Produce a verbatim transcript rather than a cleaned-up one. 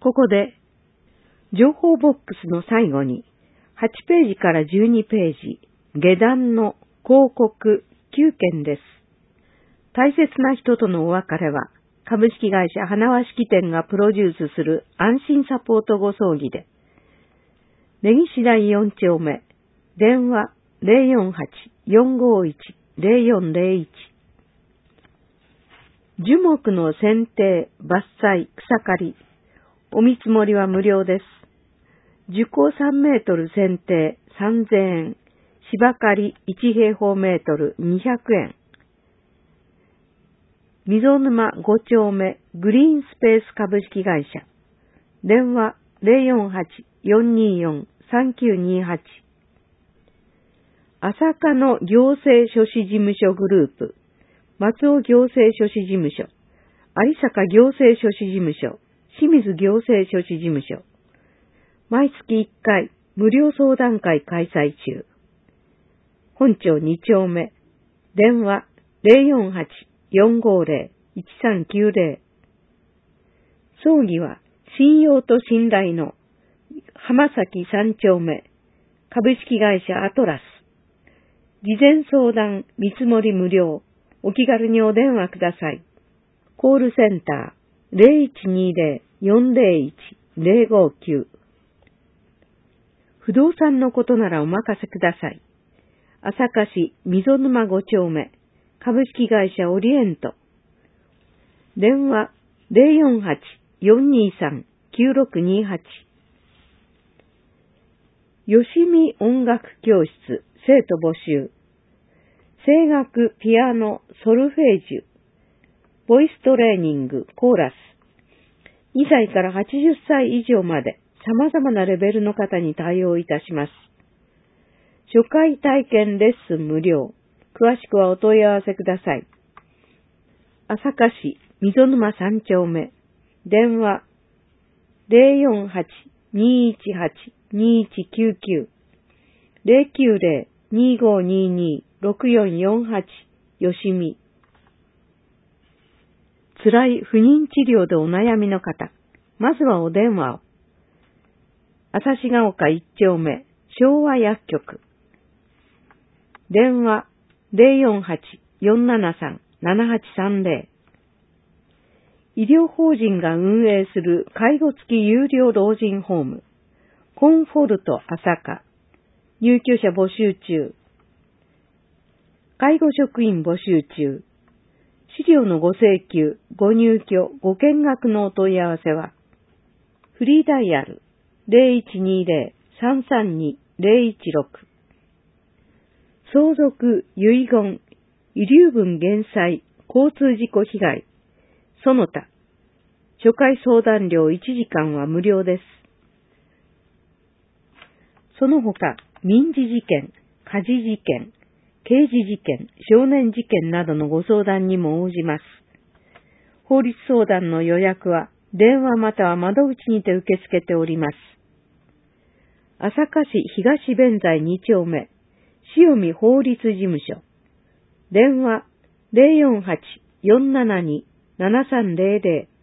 ここで、情報ボックスの最後に、はちページからじゅうにページ、下段の広告きゅうけんです。大切な人とのお別れは、株式会社花輪式典がプロデュースする安心サポートご葬儀で、根岸台よん丁目、電話 ゼロよんはち よんごいち ゼロよんゼロいち。樹木の剪定、伐採、草刈り、お見積もりは無料です。樹高さんメートル剪定さんぜんえん、芝刈りいち平方メートルにひゃくえん。溝沼ご丁目グリーンスペース株式会社。電話 ゼロよんはち よんによん さんきゅうにはち。朝霞の行政書士事務所グループ。松尾行政書士事務所。有坂行政書士事務所。清水行政書士事務所。毎月いっかい無料相談会開催中。本町に丁目。電話 ゼロよんはち よんごゼロ いちさんきゅうゼロ。葬儀は信用と信頼の浜崎さん丁目株式会社アトラス。事前相談見積もり無料。お気軽にお電話ください。コールセンター ゼロいちにゼロ よんゼロいち ゼロごきゅう。不動産のことならお任せください。朝霞市溝沼ご丁目株式会社オリエント。電話 ゼロよんはち よんにさん きゅうろくにはち。よしみ音楽教室生徒募集。声楽、ピアノ、ソルフェージュ、ボイストレーニング、コーラス。にさいからはちじゅっさい以上まで様々なレベルの方に対応いたします。初回体験レッスン無料。詳しくはお問い合わせください。朝霞市溝沼さん丁目。電話 ゼロよんはち にいちはち にいちきゅうきゅう ゼロきゅうゼロ にごにに ろくよんよんはち。よしみ。辛い不妊治療でお悩みの方、まずはお電話を。旭ヶ丘いち丁目昭和薬局。電話 ゼロよんはち よんななさん ななはちさんゼロ。医療法人が運営する介護付き有料老人ホーム、コンフォルト朝霞。入居者募集中。介護職員募集中。資料のご請求、ご入居、ご見学のお問い合わせは、フリーダイヤル ゼロいちにゼロ さんさんに ゼロいちろく。相続、遺言、遺留分減災、交通事故被害、その他。初回相談料いちじかんは無料です。その他、民事事件、家事事件、刑事事件、少年事件などのご相談にも応じます。法律相談の予約は電話または窓口にて受け付けております。朝霞市東弁財に丁目、塩見法律事務所。電話 ゼロよんはち よんななに ななさんゼロゼロ。